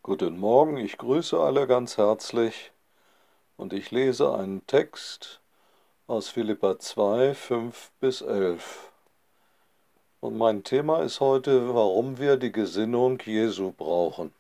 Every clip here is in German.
Guten Morgen, ich grüße alle ganz herzlich und ich lese einen Text aus Philipper 2, 5 bis 11. Und mein Thema ist heute, warum wir die Gesinnung Jesu brauchen.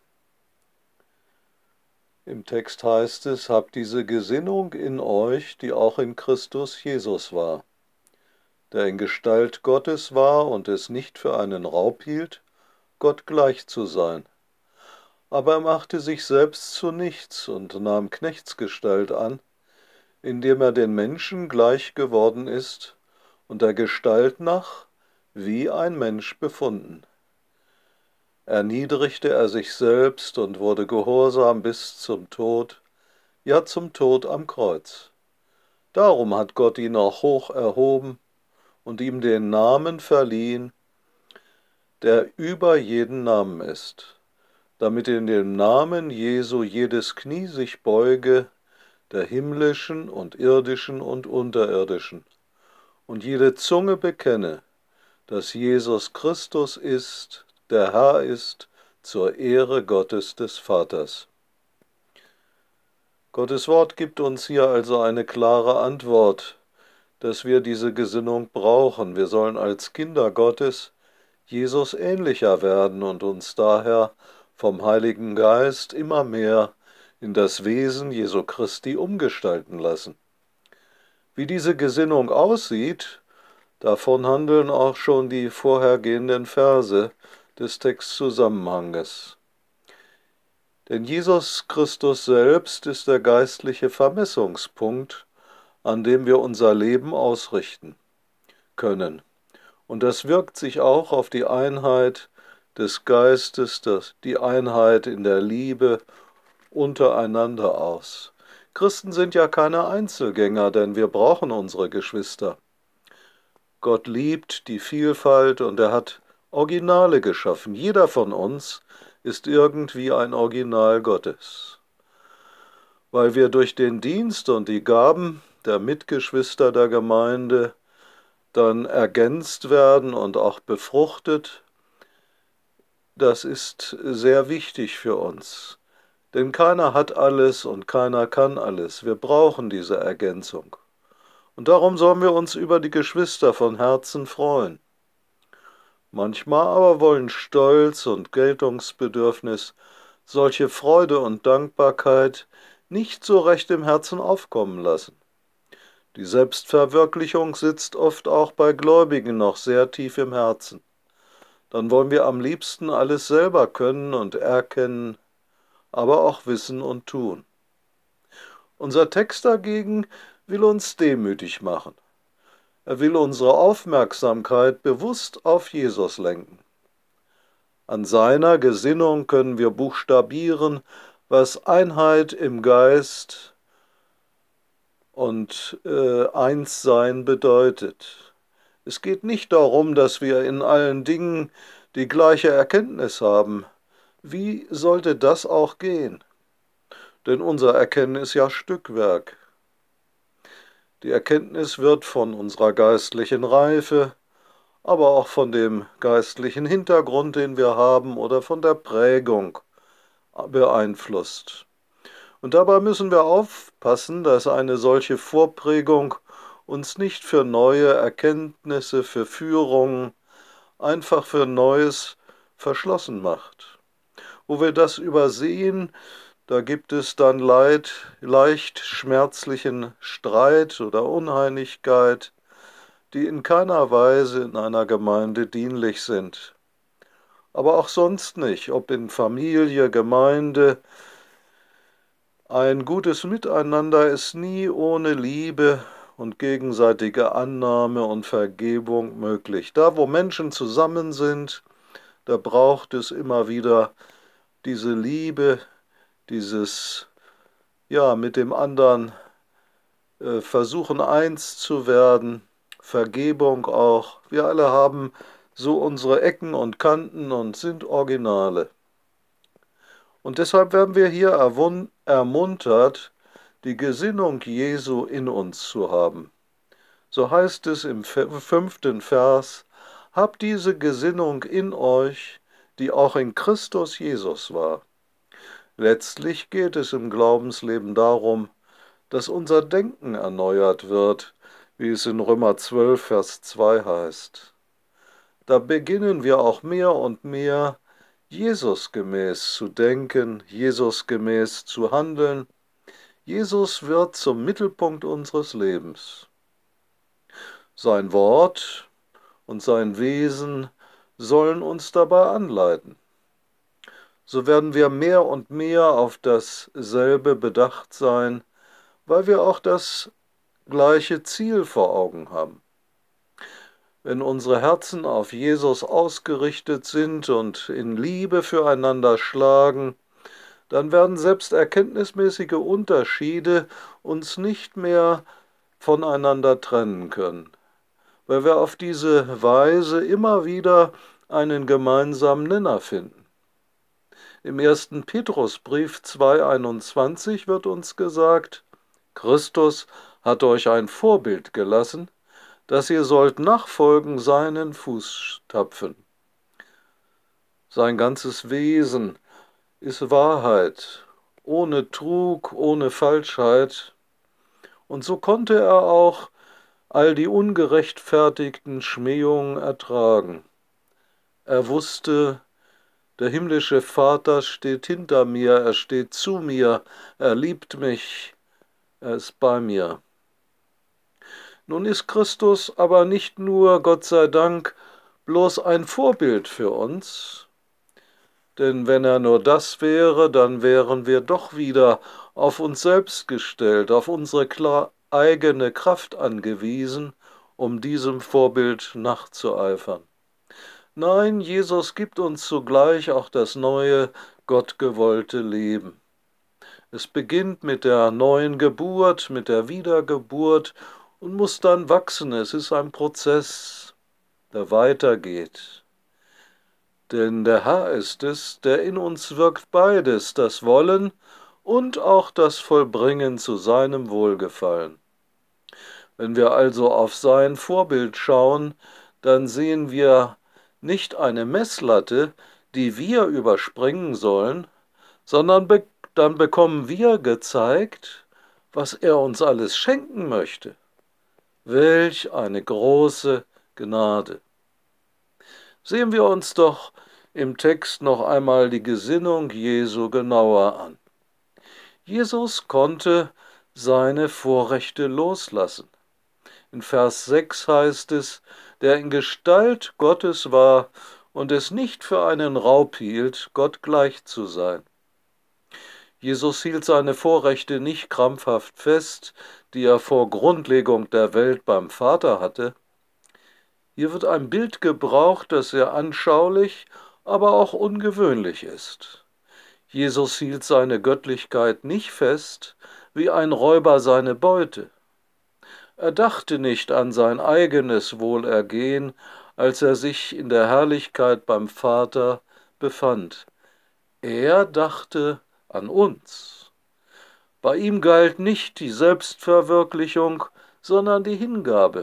Im Text heißt es, habt diese Gesinnung in euch, die auch in Christus Jesus war, der in Gestalt Gottes war und es nicht für einen Raub hielt, Gott gleich zu sein. Aber er machte sich selbst zu nichts und nahm Knechtsgestalt an, indem er den Menschen gleich geworden ist und der Gestalt nach wie ein Mensch befunden. Erniedrigte er sich selbst und wurde gehorsam bis zum Tod, ja zum Tod am Kreuz. Darum hat Gott ihn auch hoch erhoben und ihm den Namen verliehen, der über jeden Namen ist, damit in dem Namen Jesu jedes Knie sich beuge, der himmlischen und irdischen und unterirdischen, und jede Zunge bekenne, dass Jesus Christus ist, der Herr ist, zur Ehre Gottes des Vaters. Gottes Wort gibt uns hier also eine klare Antwort, dass wir diese Gesinnung brauchen. Wir sollen als Kinder Gottes Jesus ähnlicher werden und uns daher vom Heiligen Geist immer mehr in das Wesen Jesu Christi umgestalten lassen. Wie diese Gesinnung aussieht, davon handeln auch schon die vorhergehenden Verse des Textzusammenhanges. Denn Jesus Christus selbst ist der geistliche Vermessungspunkt, an dem wir unser Leben ausrichten können. Und das wirkt sich auch auf die Einheit des Geistes, die Einheit in der Liebe untereinander aus. Christen sind ja keine Einzelgänger, denn wir brauchen unsere Geschwister. Gott liebt die Vielfalt und er hat Originale geschaffen. Jeder von uns ist irgendwie ein Original Gottes. Weil wir durch den Dienst und die Gaben der Mitgeschwister der Gemeinde dann ergänzt werden und auch befruchtet, das ist sehr wichtig für uns. Denn keiner hat alles und keiner kann alles. Wir brauchen diese Ergänzung. Und darum sollen wir uns über die Geschwister von Herzen freuen. Manchmal aber wollen Stolz und Geltungsbedürfnis solche Freude und Dankbarkeit nicht so recht im Herzen aufkommen lassen. Die Selbstverwirklichung sitzt oft auch bei Gläubigen noch sehr tief im Herzen. Dann wollen wir am liebsten alles selber können und erkennen, aber auch wissen und tun. Unser Text dagegen will uns demütig machen. Er will unsere Aufmerksamkeit bewusst auf Jesus lenken. An seiner Gesinnung können wir buchstabieren, was Einheit im Geist und Einssein bedeutet. Es geht nicht darum, dass wir in allen Dingen die gleiche Erkenntnis haben. Wie sollte das auch gehen? Denn unser Erkennen ist ja Stückwerk. Die Erkenntnis wird von unserer geistlichen Reife, aber auch von dem geistlichen Hintergrund, den wir haben, oder von der Prägung beeinflusst. Und dabei müssen wir aufpassen, dass eine solche Vorprägung uns nicht für neue Erkenntnisse, für Führungen, einfach für Neues verschlossen macht. Wo wir das übersehen, da gibt es dann leicht schmerzlichen Streit oder Uneinigkeit, die in keiner Weise in einer Gemeinde dienlich sind. Aber auch sonst nicht, ob in Familie, Gemeinde. Ein gutes Miteinander ist nie ohne Liebe und gegenseitige Annahme und Vergebung möglich. Da, wo Menschen zusammen sind, da braucht es immer wieder diese Liebe, dieses, ja, mit dem anderen versuchen eins zu werden, Vergebung auch. Wir alle haben so unsere Ecken und Kanten und sind Originale. Und deshalb werden wir hier ermuntert, die Gesinnung Jesu in uns zu haben. So heißt es im 5. Vers, habt diese Gesinnung in euch, die auch in Christus Jesus war. Letztlich geht es im Glaubensleben darum, dass unser Denken erneuert wird, wie es in Römer 12, Vers 2 heißt. Da beginnen wir auch mehr und mehr Jesusgemäß zu denken, Jesusgemäß zu handeln. Jesus wird zum Mittelpunkt unseres Lebens. Sein Wort und sein Wesen sollen uns dabei anleiten. So werden wir mehr und mehr auf dasselbe bedacht sein, weil wir auch das gleiche Ziel vor Augen haben. Wenn unsere Herzen auf Jesus ausgerichtet sind und in Liebe füreinander schlagen, dann werden selbst erkenntnismäßige Unterschiede uns nicht mehr voneinander trennen können, weil wir auf diese Weise immer wieder einen gemeinsamen Nenner finden. Im 1. Petrusbrief 2,21 wird uns gesagt: Christus hat euch ein Vorbild gelassen, dass ihr sollt nachfolgen seinen Fußstapfen. Sein ganzes Wesen ist Wahrheit, ohne Trug, ohne Falschheit. Und so konnte er auch all die ungerechtfertigten Schmähungen ertragen. Er wusste, der himmlische Vater steht hinter mir, er steht zu mir, er liebt mich, er ist bei mir. Nun ist Christus aber nicht nur, Gott sei Dank, bloß ein Vorbild für uns, denn wenn er nur das wäre, dann wären wir doch wieder auf uns selbst gestellt, auf unsere eigene Kraft angewiesen, um diesem Vorbild nachzueifern. Nein, Jesus gibt uns zugleich auch das neue, gottgewollte Leben. Es beginnt mit der neuen Geburt, mit der Wiedergeburt und muss dann wachsen. Es ist ein Prozess, der weitergeht. Denn der Herr ist es, der in uns wirkt beides, das Wollen und auch das Vollbringen zu seinem Wohlgefallen. Wenn wir also auf sein Vorbild schauen, dann sehen wir nicht eine Messlatte, die wir überspringen sollen, sondern dann bekommen wir gezeigt, was er uns alles schenken möchte. Welch eine große Gnade! Sehen wir uns doch im Text noch einmal die Gesinnung Jesu genauer an. Jesus konnte seine Vorrechte loslassen. In Vers 6 heißt es, der in Gestalt Gottes war und es nicht für einen Raub hielt, Gott gleich zu sein. Jesus hielt seine Vorrechte nicht krampfhaft fest, die er vor Grundlegung der Welt beim Vater hatte. Hier wird ein Bild gebraucht, das sehr anschaulich, aber auch ungewöhnlich ist. Jesus hielt seine Göttlichkeit nicht fest, wie ein Räuber seine Beute. Er dachte nicht an sein eigenes Wohlergehen, als er sich in der Herrlichkeit beim Vater befand. Er dachte an uns. Bei ihm galt nicht die Selbstverwirklichung, sondern die Hingabe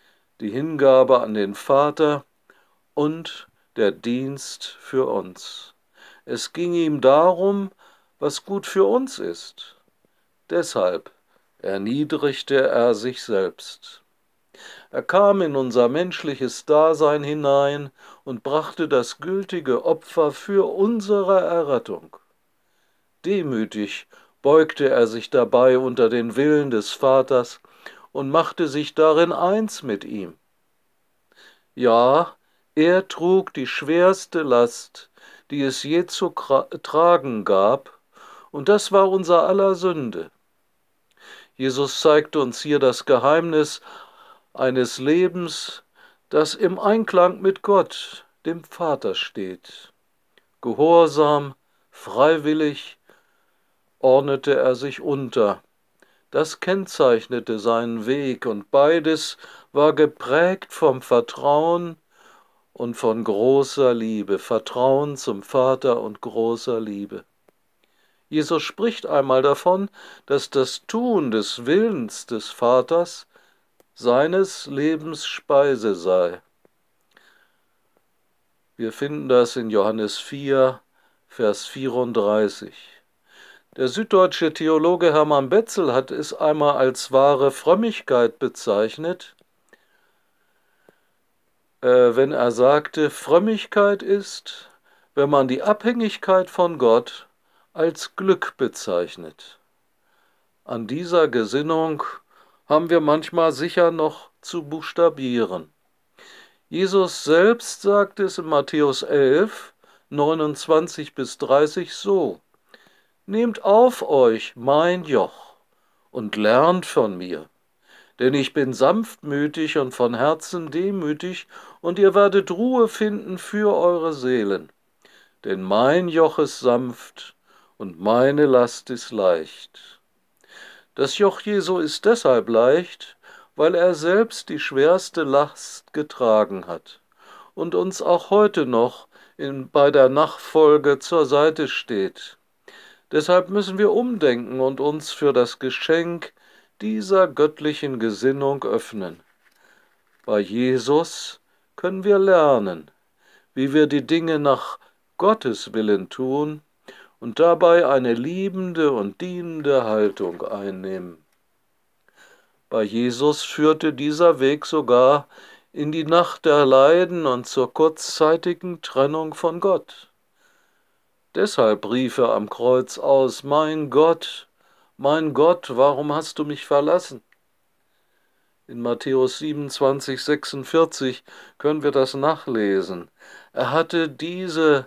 an den Vater und der Dienst für uns. Es ging ihm darum, was gut für uns ist. Deshalb erniedrigte er sich selbst. Er kam in unser menschliches Dasein hinein und brachte das gültige Opfer für unsere Errettung. Demütig beugte er sich dabei unter den Willen des Vaters und machte sich darin eins mit ihm. Ja, er trug die schwerste Last, die es je zu tragen gab, und das war unser aller Sünde. Jesus zeigt uns hier das Geheimnis eines Lebens, das im Einklang mit Gott, dem Vater, steht. Gehorsam, freiwillig ordnete er sich unter. Das kennzeichnete seinen Weg, und beides war geprägt vom Vertrauen und von großer Liebe, Vertrauen zum Vater und großer Liebe. Jesus spricht einmal davon, dass das Tun des Willens des Vaters seines Lebens Speise sei. Wir finden das in Johannes 4, Vers 34. Der süddeutsche Theologe Hermann Betzel hat es einmal als wahre Frömmigkeit bezeichnet, wenn er sagte, Frömmigkeit ist, wenn man die Abhängigkeit von Gott als Glück bezeichnet. An dieser Gesinnung haben wir manchmal sicher noch zu buchstabieren. Jesus selbst sagt es in Matthäus 11, 29 bis 30 so: Nehmt auf euch mein Joch und lernt von mir, denn ich bin sanftmütig und von Herzen demütig, und ihr werdet Ruhe finden für eure Seelen. Denn mein Joch ist sanft und meine Last ist leicht. Das Joch Jesu ist deshalb leicht, weil er selbst die schwerste Last getragen hat und uns auch heute noch bei der Nachfolge zur Seite steht. Deshalb müssen wir umdenken und uns für das Geschenk dieser göttlichen Gesinnung öffnen. Bei Jesus können wir lernen, wie wir die Dinge nach Gottes Willen tun und dabei eine liebende und dienende Haltung einnehmen. Bei Jesus führte dieser Weg sogar in die Nacht der Leiden und zur kurzzeitigen Trennung von Gott. Deshalb rief er am Kreuz aus: mein Gott, warum hast du mich verlassen? In Matthäus 27, 46 können wir das nachlesen. Er hatte diese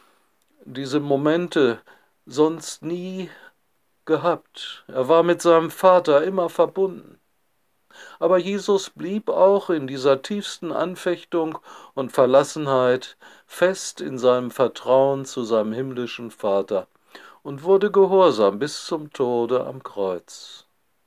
Momente sonst nie gehabt. Er war mit seinem Vater immer verbunden. Aber Jesus blieb auch in dieser tiefsten Anfechtung und Verlassenheit fest in seinem Vertrauen zu seinem himmlischen Vater und wurde gehorsam bis zum Tode am Kreuz.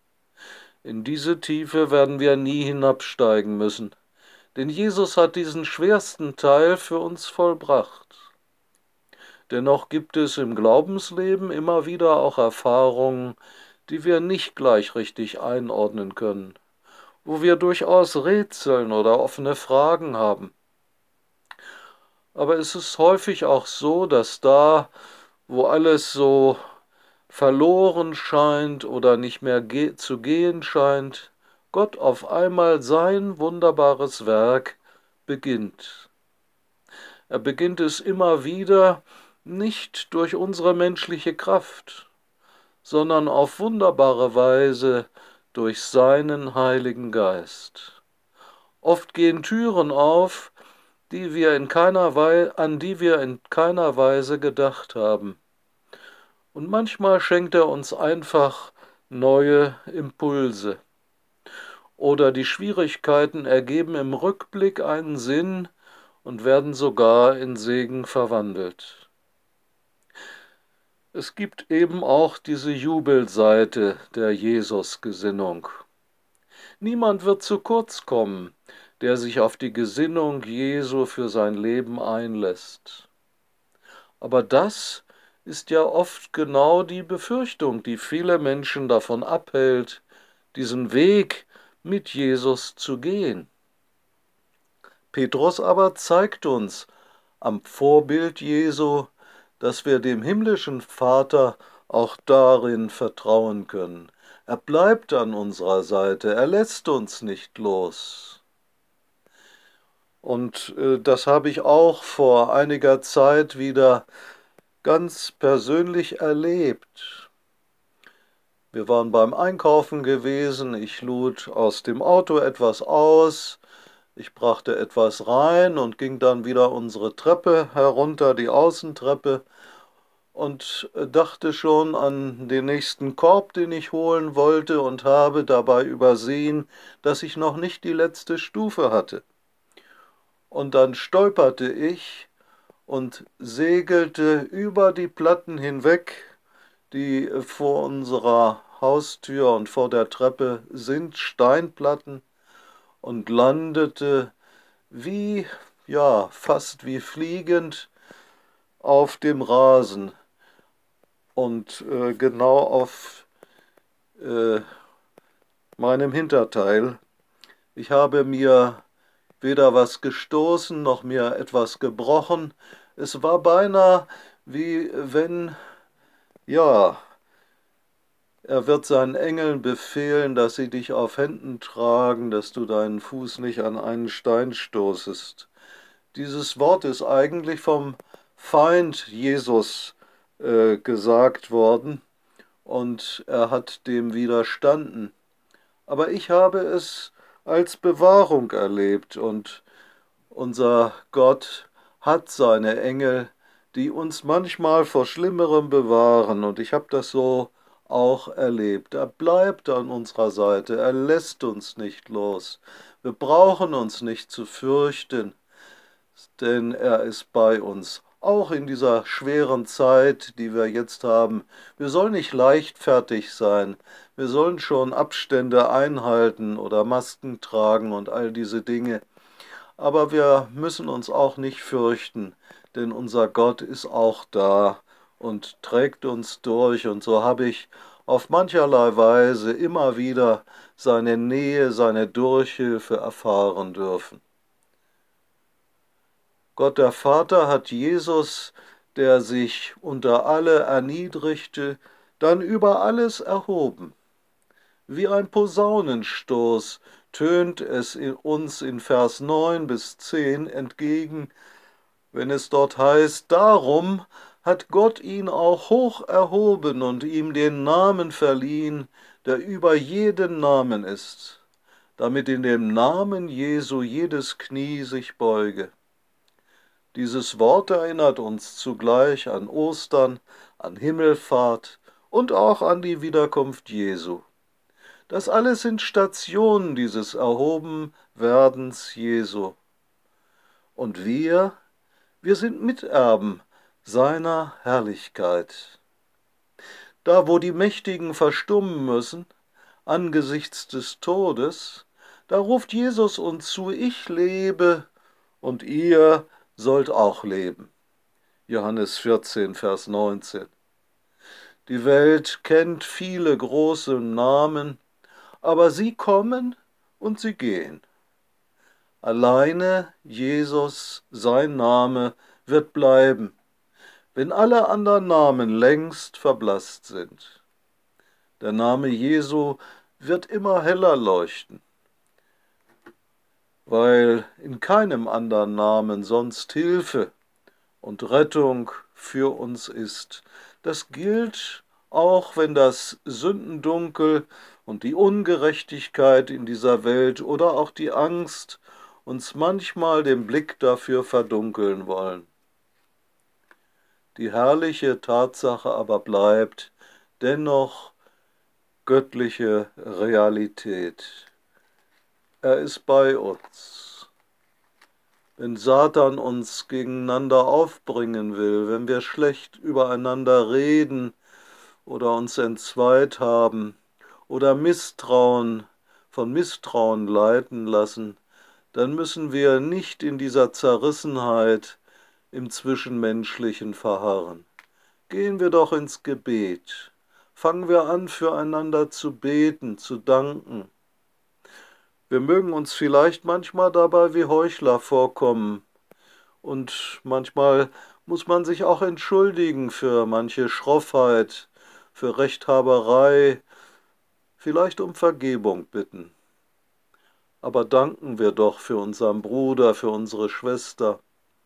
In diese Tiefe werden wir nie hinabsteigen müssen, denn Jesus hat diesen schwersten Teil für uns vollbracht. Dennoch gibt es im Glaubensleben immer wieder auch Erfahrungen, die wir nicht gleich richtig einordnen können, wo wir durchaus Rätseln oder offene Fragen haben. Aber es ist häufig auch so, dass da, wo alles so verloren scheint oder nicht mehr zu gehen scheint, Gott auf einmal sein wunderbares Werk beginnt. Er beginnt es immer wieder nicht durch unsere menschliche Kraft, sondern auf wunderbare Weise durch seinen Heiligen Geist. Oft gehen Türen auf, an die wir in keiner Weise gedacht haben. Und manchmal schenkt er uns einfach neue Impulse. Oder die Schwierigkeiten ergeben im Rückblick einen Sinn und werden sogar in Segen verwandelt. Es gibt eben auch diese Jubelseite der Jesus-Gesinnung. Niemand wird zu kurz kommen, der sich auf die Gesinnung Jesu für sein Leben einlässt. Aber das ist ja oft genau die Befürchtung, die viele Menschen davon abhält, diesen Weg mit Jesus zu gehen. Petrus aber zeigt uns am Vorbild Jesu, dass wir dem himmlischen Vater auch darin vertrauen können. Er bleibt an unserer Seite, er lässt uns nicht los. Und das habe ich auch vor einiger Zeit wieder ganz persönlich erlebt. Wir waren beim Einkaufen gewesen, ich lud aus dem Auto etwas aus, ich brachte etwas rein und ging dann wieder unsere Treppe herunter, die Außentreppe, und dachte schon an den nächsten Korb, den ich holen wollte, und habe dabei übersehen, dass ich noch nicht die letzte Stufe hatte. Und dann stolperte ich und segelte über die Platten hinweg, die vor unserer Haustür und vor der Treppe sind, Steinplatten, und landete fast wie fliegend auf dem Rasen und genau auf meinem Hinterteil. Ich habe mir weder was gestoßen noch mir etwas gebrochen. Es war beinahe wie wenn, Er wird seinen Engeln befehlen, dass sie dich auf Händen tragen, dass du deinen Fuß nicht an einen Stein stoßest. Dieses Wort ist eigentlich vom Feind Jesus gesagt worden und er hat dem widerstanden. Aber ich habe es als Bewahrung erlebt und unser Gott hat seine Engel, die uns manchmal vor Schlimmerem bewahren. Und ich habe das so auch erlebt. Er bleibt an unserer Seite, er lässt uns nicht los. Wir brauchen uns nicht zu fürchten, denn er ist bei uns. Auch in dieser schweren Zeit, die wir jetzt haben. Wir sollen nicht leichtfertig sein. Wir sollen schon Abstände einhalten oder Masken tragen und all diese Dinge. Aber wir müssen uns auch nicht fürchten, denn unser Gott ist auch da und trägt uns durch. Und so habe ich auf mancherlei Weise immer wieder seine Nähe, seine Durchhilfe erfahren dürfen. Gott der Vater hat Jesus, der sich unter alle erniedrigte, dann über alles erhoben. Wie ein Posaunenstoß tönt es uns in Vers 9 bis 10 entgegen, wenn es dort heißt, darum hat Gott ihn auch hoch erhoben und ihm den Namen verliehen, der über jeden Namen ist, damit in dem Namen Jesu jedes Knie sich beuge. Dieses Wort erinnert uns zugleich an Ostern, an Himmelfahrt und auch an die Wiederkunft Jesu. Das alles sind Stationen dieses Erhobenwerdens Jesu. Und wir sind Miterben seiner Herrlichkeit. Da, wo die Mächtigen verstummen müssen, angesichts des Todes, da ruft Jesus uns zu, ich lebe und ihr sollt auch leben. Johannes 14, Vers 19. Die Welt kennt viele große Namen, aber sie kommen und sie gehen. Alleine Jesus, sein Name, wird bleiben, wenn alle anderen Namen längst verblasst sind. Der Name Jesu wird immer heller leuchten, weil in keinem anderen Namen sonst Hilfe und Rettung für uns ist. Das gilt auch, wenn das Sündendunkel und die Ungerechtigkeit in dieser Welt oder auch die Angst uns manchmal den Blick dafür verdunkeln wollen. Die herrliche Tatsache aber bleibt dennoch göttliche Realität. Er ist bei uns. Wenn Satan uns gegeneinander aufbringen will, wenn wir schlecht übereinander reden oder uns entzweit haben oder von Misstrauen leiten lassen, dann müssen wir nicht in dieser Zerrissenheit im Zwischenmenschlichen verharren. Gehen wir doch ins Gebet. Fangen wir an, füreinander zu beten, zu danken. Wir mögen uns vielleicht manchmal dabei wie Heuchler vorkommen und manchmal muss man sich auch entschuldigen für manche Schroffheit, für Rechthaberei, vielleicht um Vergebung bitten. Aber danken wir doch für unseren Bruder, für unsere Schwester,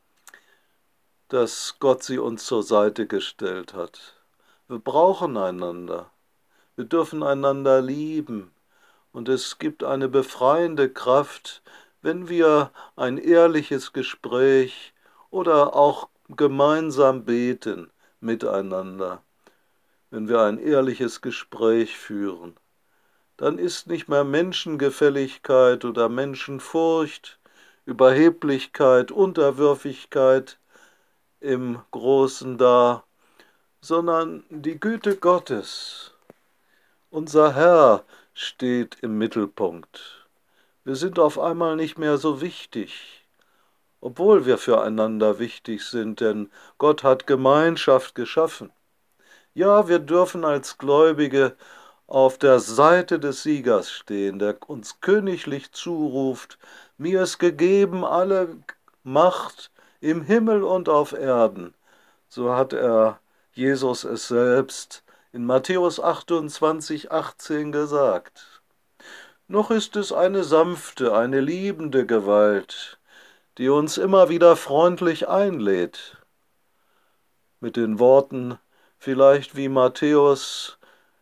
dass Gott sie uns zur Seite gestellt hat. Wir brauchen einander. Wir dürfen einander lieben. Und es gibt eine befreiende Kraft, wenn wir ein ehrliches Gespräch oder auch gemeinsam beten miteinander. Wenn wir ein ehrliches Gespräch führen, dann ist nicht mehr Menschengefälligkeit oder Menschenfurcht, Überheblichkeit, Unterwürfigkeit im Großen da, sondern die Güte Gottes. Unser Herr steht im Mittelpunkt. Wir sind auf einmal nicht mehr so wichtig, obwohl wir füreinander wichtig sind, denn Gott hat Gemeinschaft geschaffen. Ja, wir dürfen als Gläubige auf der Seite des Siegers stehen, der uns königlich zuruft, mir ist gegeben alle Macht im Himmel und auf Erden. So hat Jesus es selbst in Matthäus 28,18 gesagt. Noch ist es eine sanfte, eine liebende Gewalt, die uns immer wieder freundlich einlädt, mit den Worten vielleicht wie Matthäus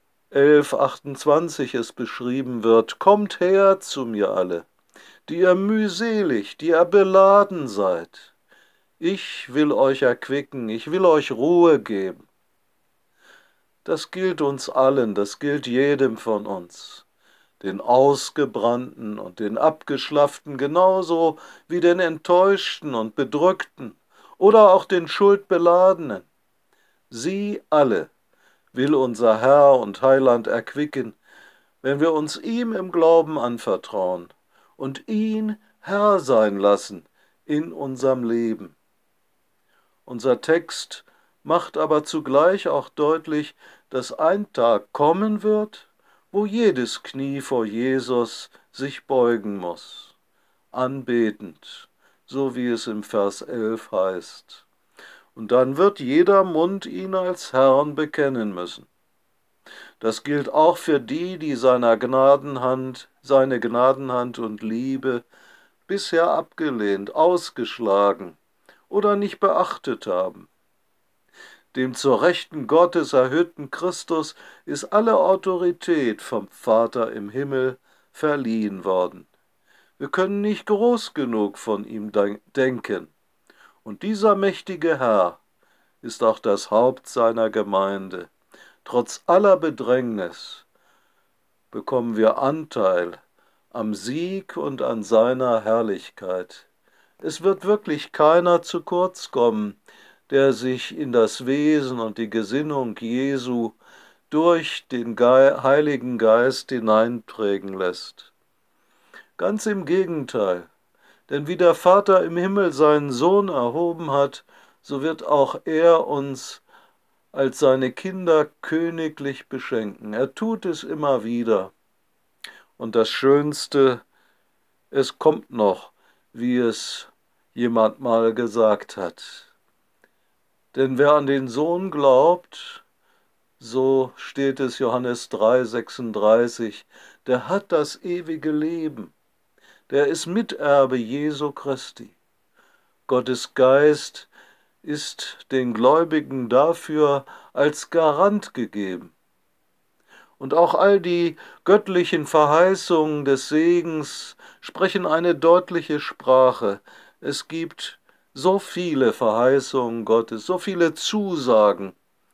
11,28 es beschrieben wird: Kommt her zu mir alle, die ihr mühselig, die ihr beladen seid. Ich will euch erquicken, ich will euch Ruhe geben. Das gilt uns allen, das gilt jedem von uns, den Ausgebrannten und den Abgeschlafften genauso wie den Enttäuschten und Bedrückten oder auch den Schuldbeladenen. Sie alle will unser Herr und Heiland erquicken, wenn wir uns ihm im Glauben anvertrauen und ihn Herr sein lassen in unserem Leben. Unser Text macht aber zugleich auch deutlich, dass ein Tag kommen wird, wo jedes Knie vor Jesus sich beugen muss, anbetend, so wie es im Vers 11 heißt. Und dann wird jeder Mund ihn als Herrn bekennen müssen. Das gilt auch für die, die seine Gnadenhand und Liebe bisher abgelehnt, ausgeschlagen oder nicht beachtet haben. Dem zur Rechten Gottes erhöhten Christus ist alle Autorität vom Vater im Himmel verliehen worden. Wir können nicht groß genug von ihm denken. Und dieser mächtige Herr ist auch das Haupt seiner Gemeinde. Trotz aller Bedrängnis bekommen wir Anteil am Sieg und an seiner Herrlichkeit. Es wird wirklich keiner zu kurz kommen, der sich in das Wesen und die Gesinnung Jesu durch den Heiligen Geist hineinprägen lässt. Ganz im Gegenteil, denn wie der Vater im Himmel seinen Sohn erhoben hat, so wird auch er uns als seine Kinder königlich beschenken. Er tut es immer wieder. Und das Schönste, es kommt noch, wie es jemand mal gesagt hat. Denn wer an den Sohn glaubt, so steht es Johannes 3,36, der hat das ewige Leben. Der ist Miterbe Jesu Christi. Gottes Geist ist den Gläubigen dafür als Garant gegeben. Und auch all die göttlichen Verheißungen des Segens sprechen eine deutliche Sprache. Es gibt so viele Verheißungen Gottes, so viele Zusagen.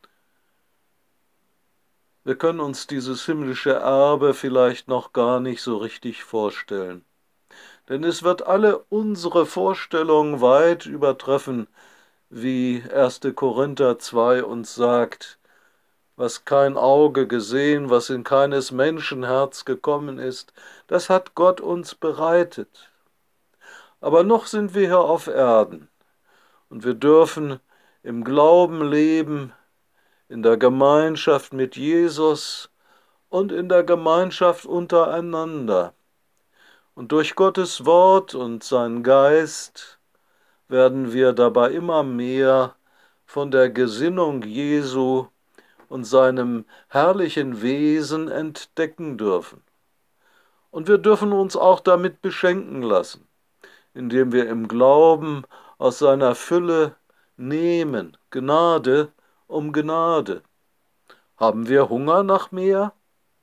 Wir können uns dieses himmlische Erbe vielleicht noch gar nicht so richtig vorstellen. Denn es wird alle unsere Vorstellungen weit übertreffen, wie 1. Korinther 2 uns sagt: Was kein Auge gesehen, was in keines Menschenherz gekommen ist, das hat Gott uns bereitet. Aber noch sind wir hier auf Erden und wir dürfen im Glauben leben, in der Gemeinschaft mit Jesus und in der Gemeinschaft untereinander. Und durch Gottes Wort und seinen Geist werden wir dabei immer mehr von der Gesinnung Jesu und seinem herrlichen Wesen entdecken dürfen. Und wir dürfen uns auch damit beschenken lassen, indem wir im Glauben aus seiner Fülle nehmen, Gnade um Gnade. Haben wir Hunger nach mehr?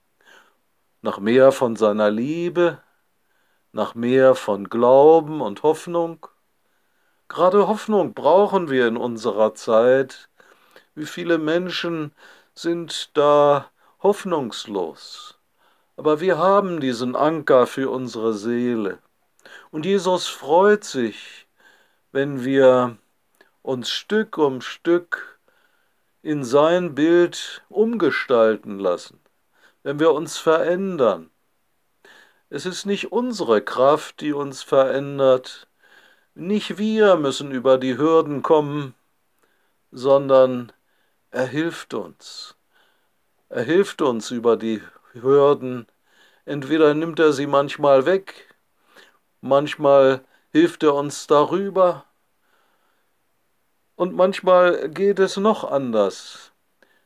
Nach mehr von seiner Liebe? Nach mehr von Glauben und Hoffnung? Gerade Hoffnung brauchen wir in unserer Zeit. Wie viele Menschen sind da hoffnungslos? Aber wir haben diesen Anker für unsere Seele. Und Jesus freut sich, wenn wir uns Stück um Stück in sein Bild umgestalten lassen, wenn wir uns verändern. Es ist nicht unsere Kraft, die uns verändert, nicht wir müssen über die Hürden kommen, sondern er hilft uns. Er hilft uns über die Hürden. Entweder nimmt er sie manchmal weg, manchmal hilft er uns darüber und manchmal geht es noch anders.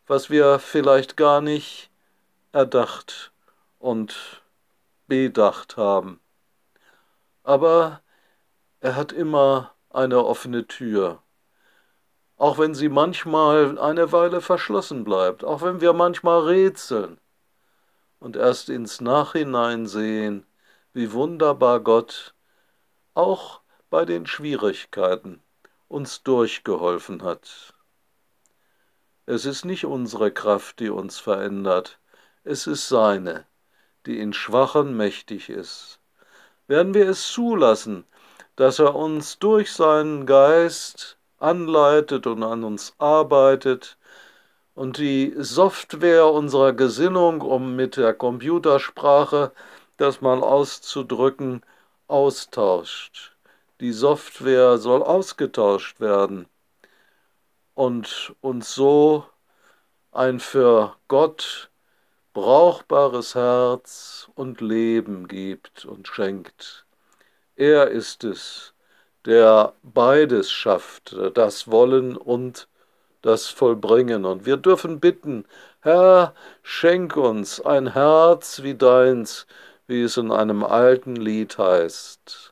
was wir vielleicht gar nicht erdacht und bedacht haben. Aber er hat immer eine offene Tür, auch wenn sie manchmal eine Weile verschlossen bleibt, auch wenn wir manchmal rätseln und erst ins Nachhinein sehen, wie wunderbar Gott auch bei den Schwierigkeiten uns durchgeholfen hat. Es ist nicht unsere Kraft, die uns verändert, es ist seine, die in Schwachen mächtig ist. Werden wir es zulassen, dass er uns durch seinen Geist anleitet und an uns arbeitet und die Software unserer Gesinnung, um mit der Computersprache das mal auszudrücken, austauscht. Die Software soll ausgetauscht werden und uns so ein für Gott brauchbares Herz und Leben gibt und schenkt. Er ist es, der beides schafft, das Wollen und das Vollbringen. Und wir dürfen bitten, Herr, schenk uns ein Herz wie deins, wie es in einem alten Lied heißt.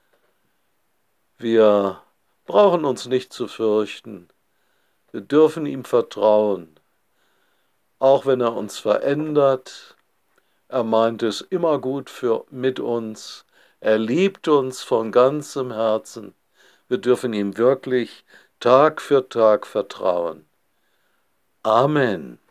Wir brauchen uns nicht zu fürchten. Wir dürfen ihm vertrauen, auch wenn er uns verändert. Er meint es immer gut mit uns. Er liebt uns von ganzem Herzen. Wir dürfen ihm wirklich Tag für Tag vertrauen. Amen.